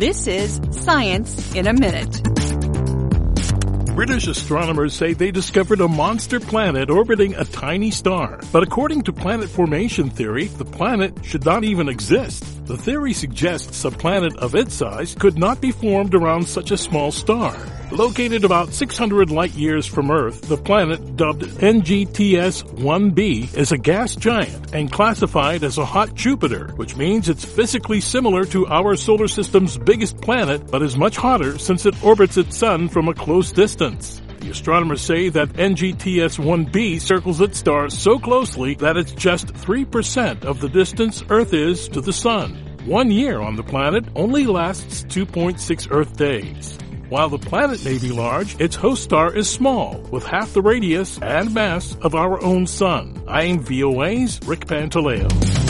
This is Science in a Minute. British astronomers say they discovered a monster planet orbiting a tiny star. But according to planet formation theory, the planet should not even exist. The theory suggests a planet of its size could not be formed around such a small star. Located about 600 light-years from Earth, the planet, dubbed NGTS-1b, is a gas giant and classified as a hot Jupiter, which means it's physically similar to our solar system's biggest planet, but is much hotter since it orbits its sun from a close distance. The astronomers say that NGTS-1b circles its star so closely that it's just 3% of the distance Earth is to the sun. 1 year on the planet only lasts 2.6 Earth days. While the planet may be large, its host star is small, with half the radius and mass of our own sun. I'm VOA's Rick Pantaleo.